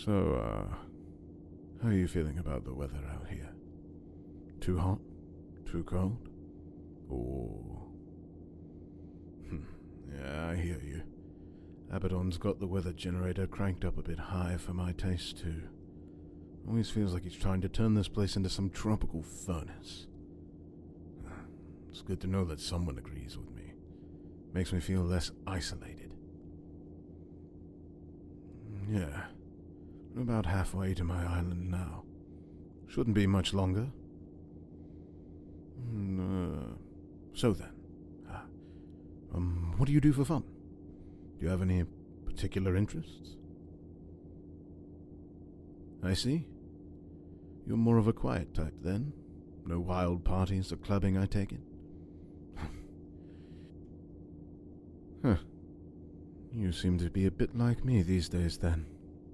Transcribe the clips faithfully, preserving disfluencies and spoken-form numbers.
So, uh, how are you feeling about the weather out here? Too hot? Too cold? Or... Hmm, yeah, I hear you. Abaddon's got the weather generator cranked up a bit high for my taste, too. Always feels like he's trying to turn this place into some tropical furnace. It's good to know that someone agrees with me. Makes me feel less isolated. Yeah, we're about halfway to my island now. Shouldn't be much longer. Uh, so then, uh, um, what do you do for fun? Do you have any particular interests? I see. You're more of a quiet type, then? No wild parties or clubbing, I take it? Huh. You seem to be a bit like me these days, then.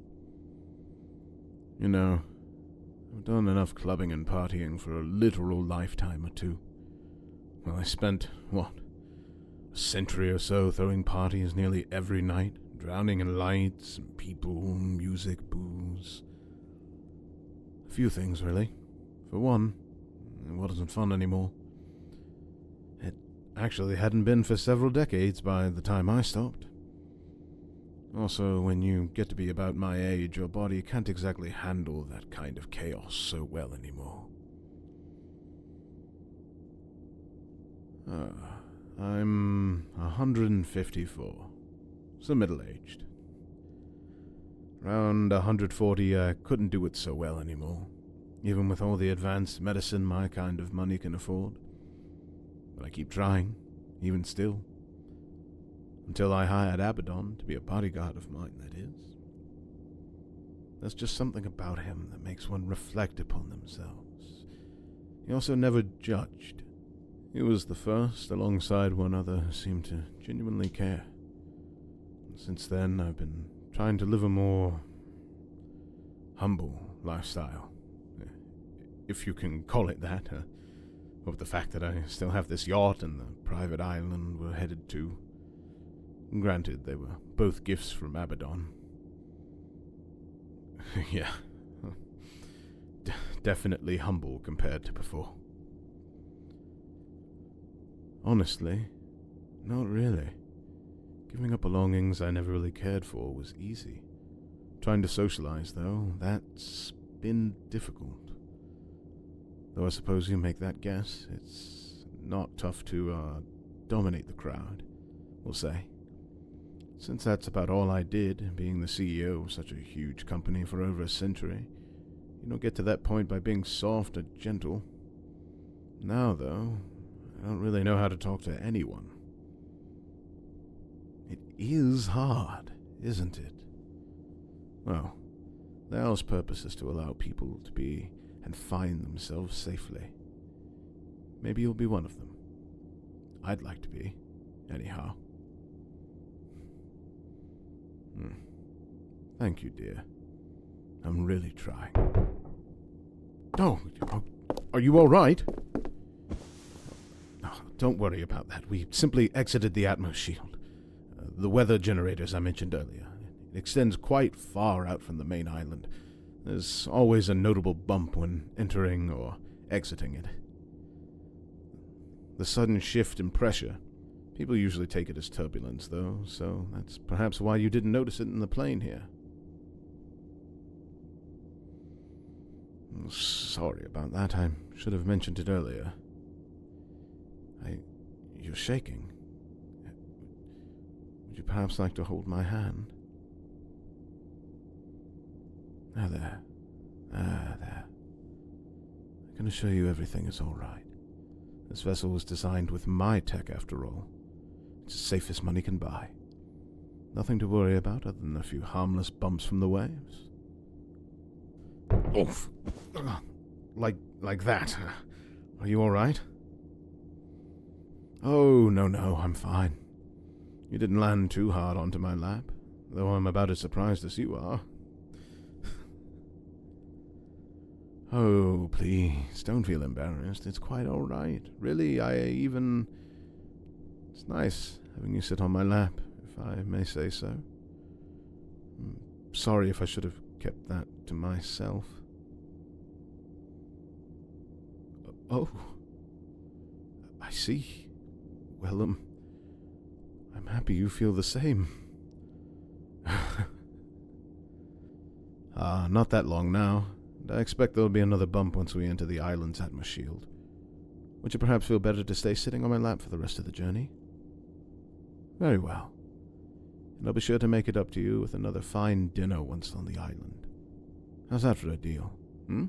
You know, I've done enough clubbing and partying for a literal lifetime or two. Well, I spent, what, a century or so throwing parties nearly every night, drowning in lights and people, music, booze. A few things, really. For one, it wasn't fun anymore. It actually hadn't been for several decades by the time I stopped. Also, when you get to be about my age, your body can't exactly handle that kind of chaos so well anymore. Uh, I'm one hundred fifty-four, so middle-aged. Around one hundred forty, I couldn't do it so well anymore, even with all the advanced medicine my kind of money can afford. But I keep trying, even still. Until I hired Abaddon to be a bodyguard of mine, that is. There's just something about him that makes one reflect upon themselves. He also never judged. He was the first, alongside one other, who seemed to genuinely care. And since then, I've been trying to live a more humble lifestyle, if you can call it that, uh, with the fact that I still have this yacht and the private island we're headed to. Granted, they were both gifts from Abaddon. Yeah. D- definitely humble compared to before. Honestly, not really. Giving up belongings I never really cared for was easy. Trying to socialize, though, that's been difficult. Though I suppose you make that guess, it's not tough to, uh, dominate the crowd, we'll say. Since that's about all I did, being the C E O of such a huge company for over a century, you don't get to that point by being soft or gentle. Now, though, I don't really know how to talk to anyone. It is hard, isn't it? Well, the Owl's purpose is to allow people to be and find themselves safely. Maybe you'll be one of them. I'd like to be, anyhow. Hmm. Thank you, dear. I'm really trying. Oh, are you all right? Oh, don't worry about that. We simply exited the Atmos shield. Uh, the weather generators I mentioned earlier. It extends quite far out from the main island. There's always a notable bump when entering or exiting it. The sudden shift in pressure. People usually take it as turbulence, though, so that's perhaps why you didn't notice it in the plane here. Sorry about that. I should have mentioned it earlier. I... You're shaking. Would you perhaps like to hold my hand? Ah, there. Ah, there. I can assure you everything is all right. This vessel was designed with my tech, after all. It's as safe as money can buy. Nothing to worry about other than a few harmless bumps from the waves. Oof. Like, like that. Are you all right? Oh, no, no, I'm fine. You didn't land too hard onto my lap, though I'm about as surprised as you are. Oh, please, don't feel embarrassed. It's quite all right. Really, I even... It's nice having you sit on my lap, if I may say so. I'm sorry if I should have kept kept that to myself. Oh, I see. Well, um, I'm happy you feel the same. Ah, not that long now, and I expect there'll be another bump once we enter the island's atmoshield. Would you perhaps feel better to stay sitting on my lap for the rest of the journey? Very well. And I'll be sure to make it up to you with another fine dinner once on the island. How's that for a deal, hmm?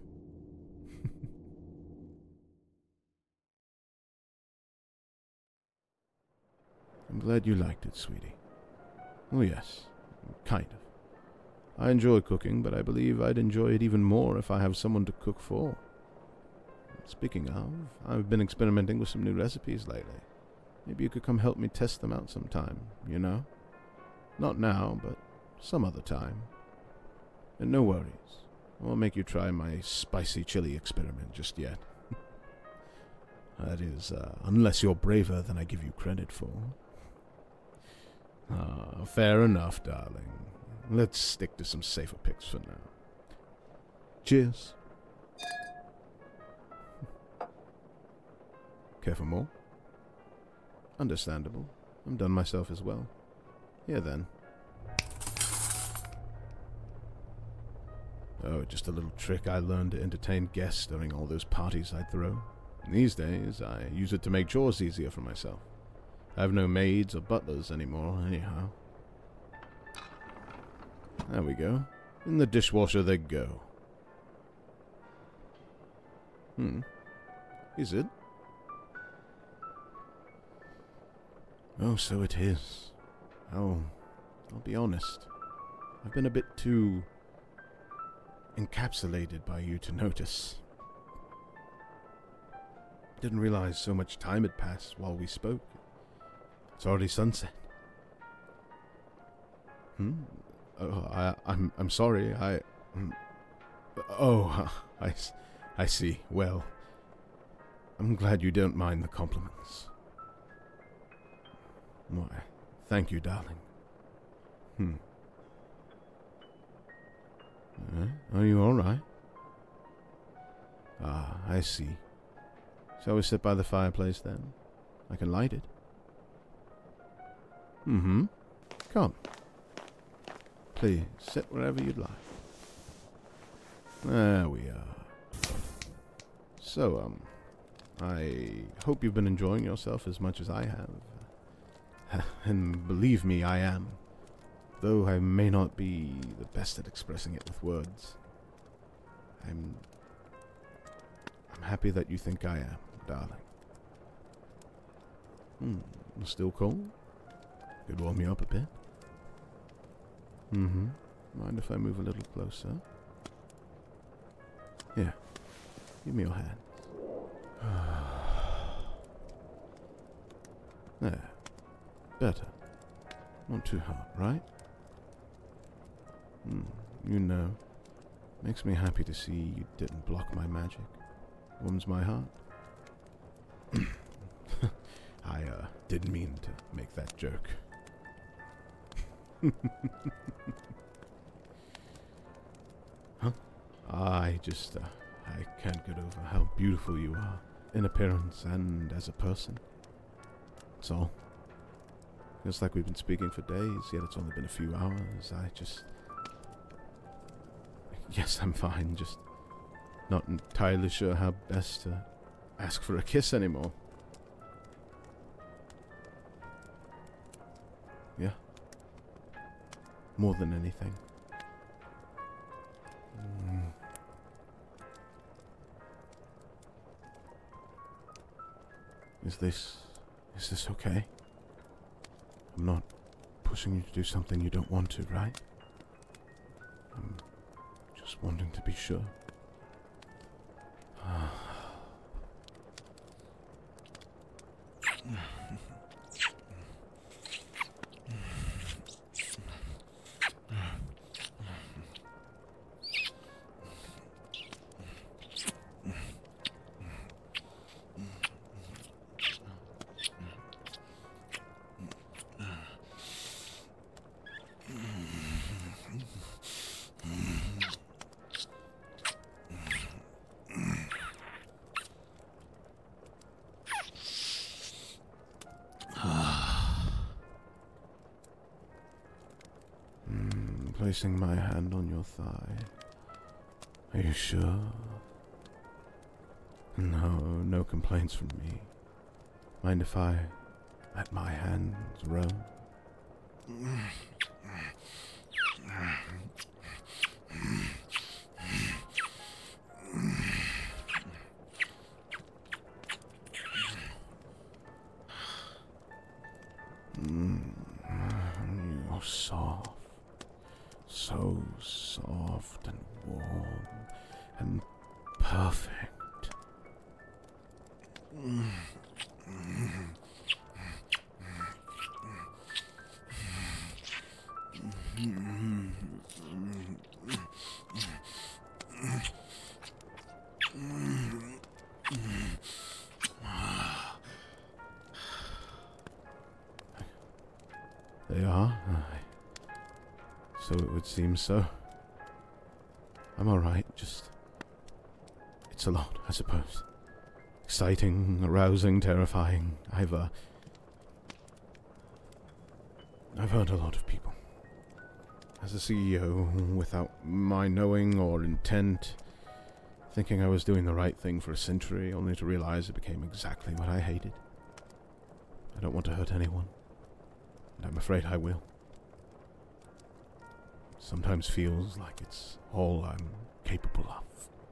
I'm glad you liked it, sweetie. Oh yes, kind of. I enjoy cooking, but I believe I'd enjoy it even more if I have someone to cook for. Speaking of, I've been experimenting with some new recipes lately. Maybe you could come help me test them out sometime, you know? Not now, but some other time. And no worries, I won't make you try my spicy chili experiment just yet. That is, uh, unless you're braver than I give you credit for. Ah, fair enough, darling. Let's stick to some safer picks for now. Cheers. Care for more? Understandable. I'm done myself as well. Here then. Oh, just a little trick I learned to entertain guests during all those parties I'd throw. These days, I use it to make chores easier for myself. I have no maids or butlers anymore, anyhow. There we go. In the dishwasher they go. Hmm. Is it? Oh, so it is. Oh, I'll be honest. I've been a bit too encapsulated by you to notice. Didn't realize so much time had passed while we spoke. It's already sunset. Hmm? Oh, I, I'm, I'm sorry. I, um, oh, I, I see. Well, I'm glad you don't mind the compliments. Why, thank you, darling. Hmm. Uh, are you all right? Ah, I see. Shall we sit by the fireplace then? I can light it. Mm-hmm. Come. Please, sit wherever you'd like. There we are. So, um, I hope you've been enjoying yourself as much as I have. And believe me, I am. Though I may not be the best at expressing it with words. I'm... I'm happy that you think I am, darling. Hmm, still cold? Could warm you up a bit? Mm-hmm. Mind if I move a little closer? Here. Give me your hand. There. Better. Not too hot, right? Hmm. You know. Makes me happy to see you didn't block my magic. Warms my heart. I, uh, didn't mean to make that joke. Huh? I just, uh, I can't get over how beautiful you are, in appearance and as a person. That's all. Feels like we've been speaking for days, yet it's only been a few hours. I just... Yes, I'm fine, just not entirely sure how best to ask for a kiss anymore. Yeah. More than anything. Mm. Is this... is this okay? I'm not pushing you to do something you don't want to, right? I'm just wanting to be sure. placing my hand on your thigh. Are you sure? No, no complaints from me. Mind if I let my hands roam? Mm, you're soft. So soft and warm and perfect. They are? Aye. So it would seem so. I'm alright, just... It's a lot, I suppose. Exciting, arousing, terrifying. I've, uh... I've hurt a lot of people. As a C E O, without my knowing or intent, thinking I was doing the right thing for a century, only to realize it became exactly what I hated. I don't want to hurt anyone, and I'm afraid I will. Sometimes feels like it's all I'm capable of.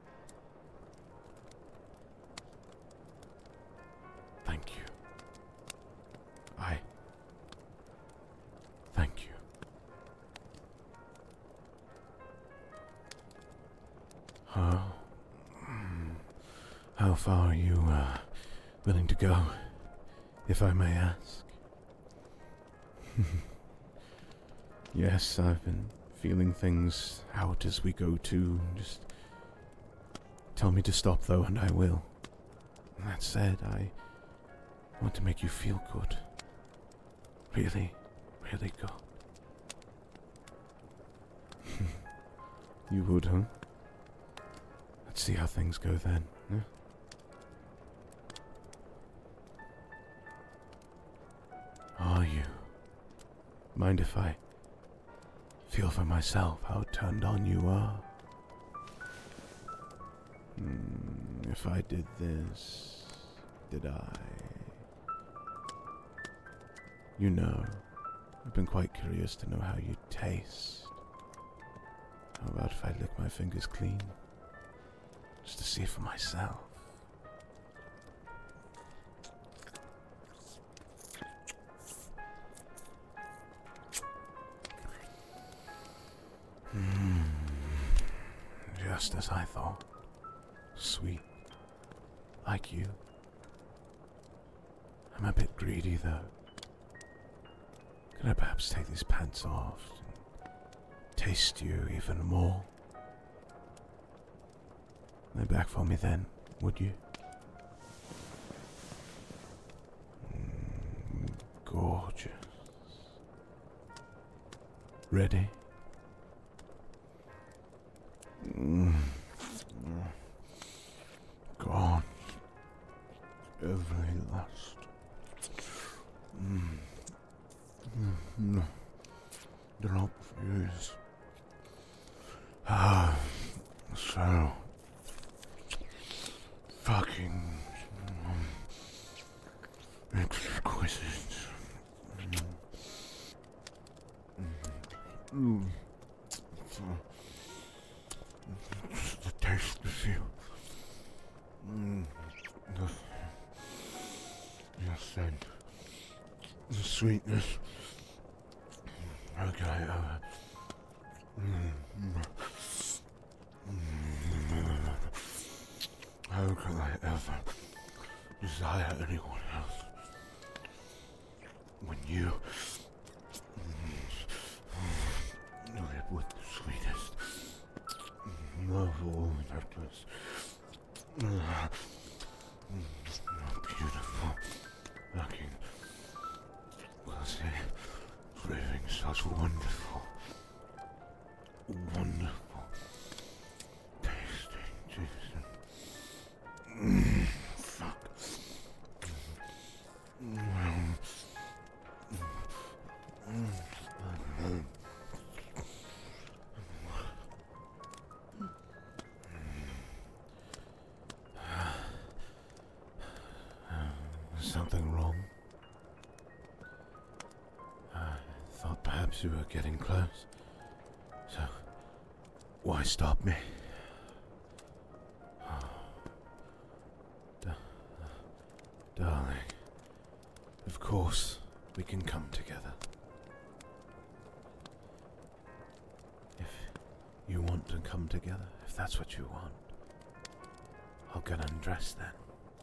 Thank you. I... Thank you. How... How far are you, uh, willing to go, if I may ask? Yes, I've been feeling things out as we go too. Just tell me to stop, though, and I will. That said, I want to make you feel good. Really, really good. You would, huh? Let's see how things go then. Yeah? Are you? Mind if I feel for myself how turned on you are? Mm, if I did this, did I? You know, I've been quite curious to know how you taste. How about if I lick my fingers clean? Just to see for myself. Mm, just as I thought. Sweet. Like you. I'm a bit greedy, though. Could I perhaps take these pants off and taste you even more? Lay back for me then, would you? Mm, gorgeous. Ready? Mm. Gone. Every last. Mm. Mm. Drop yours. Ah, so fucking um, exquisite. Mm. Mm. Just the taste of you. Mm. The, the scent. The sweetness. How can I ever... Mm. Mm. How can I ever desire anyone else when you live with the sweetest love all necklace? Beautiful looking pussy, living such wonderful, wonderful tasting juice. Mm, fuck. Mm, mm, Perhaps we were getting close. So, why stop me? Oh. Da- darling, of course we can come together. If you want to come together, if that's what you want, I'll get undressed then.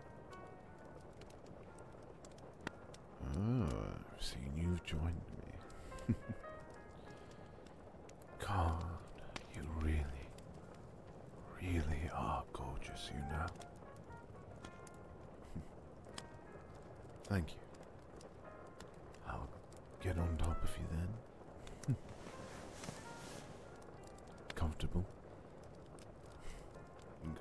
Oh, I've seen you've joined me. God, you really, really are gorgeous, you know. Thank you. I'll get on top of you then. Comfortable? Good.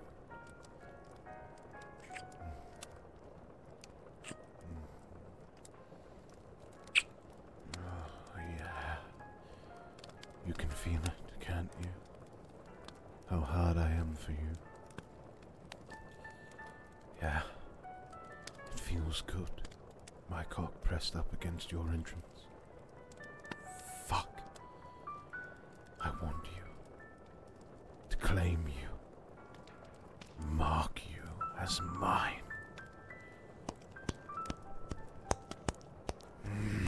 Oh, yeah. You can feel it, can't you? How hard I am for you. Yeah. It feels good. My cock pressed up against your entrance. Fuck. I want you. To claim you. Mark you as mine. Mm.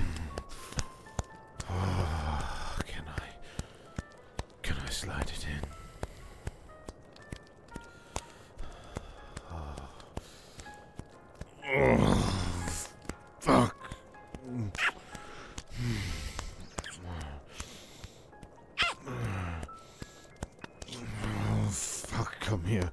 Oh, can I... Can I slide it in? Oh. Oh. Fuck. Oh, fuck, come here.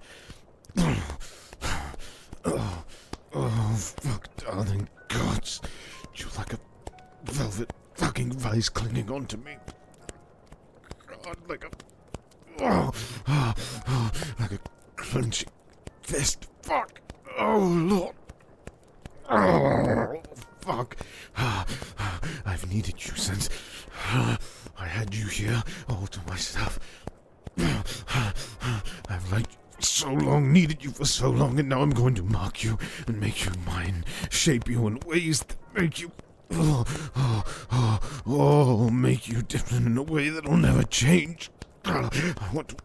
Oh, oh, fuck, darling. God, you're like a velvet fucking vise clinging onto me. God, like a... Oh, oh, oh, like a clenching fist. Fuck. Oh, Lord. Oh, fuck. I've needed you since I had you here all to myself. I've liked you for so long, needed you for so long, and now I'm going to mark you and make you mine, shape you in ways that make you... Oh, oh, oh, oh, make you different in a way that'll never change. I want to...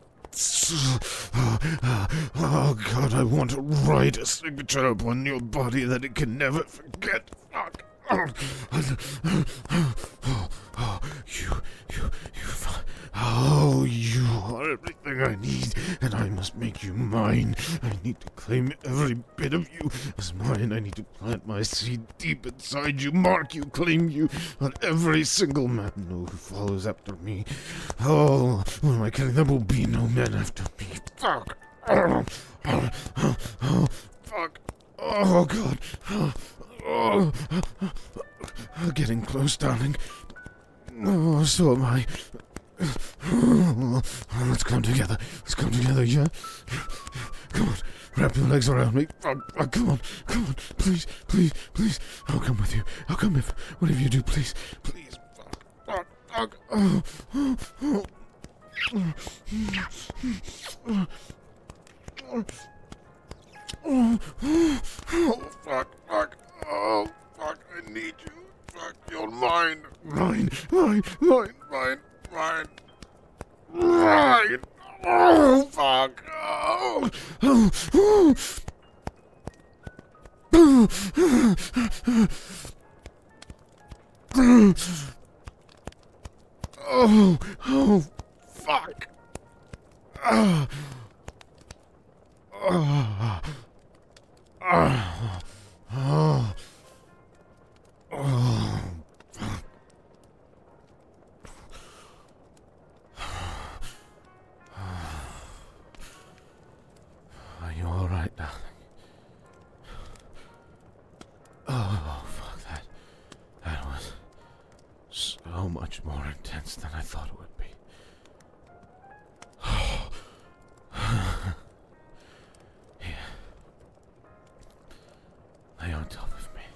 Oh, God, I want to write a signature upon your body that it can never forget. Fuck. Oh, oh, you, you, you, oh, you are everything I need, and I must make you mine. I need to claim every bit of you as mine. I need to plant my seed deep inside you, mark you, claim you, on every single man who follows after me. Oh, what am I kidding? There will be no men after me. Fuck. Oh, oh, oh, oh, fuck. Oh, God. Oh, oh, oh, oh, getting close, darling. Oh, so am I. Oh, let's come together. Let's come together, yeah? Come on. Wrap your legs around me. Oh, oh, come on. Come on. Please, please, please. I'll come with you. I'll come if whatever you do, please. Please. Fuck. Fuck. Fuck. Oh, oh, oh. Oh, oh, oh, oh, fuck, fuck, oh, fuck, I need you, fuck, you're mine, mine, mine, mine, mine, mine, mine, oh, fuck, oh, oh, oh, oh, oh, fuck, oh, oh, oh, oh, oh, fuck. Are you all right, darling? Oh, fuck that. That was so much more intense than I thought it would be. Here. Lay on top of me.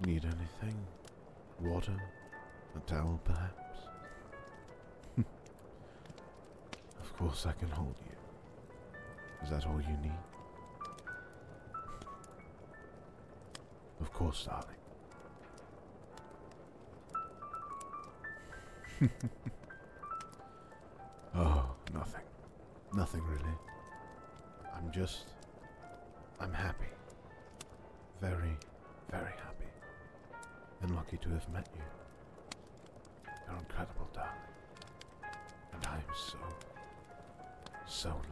Need anything? Water? A towel, perhaps? Of course I can hold you. Is that all you need? Of course, darling. Oh, nothing. Nothing really. I'm just... I'm happy. Very, very happy. And lucky to have met you. You're incredible, darling. And I'm so, so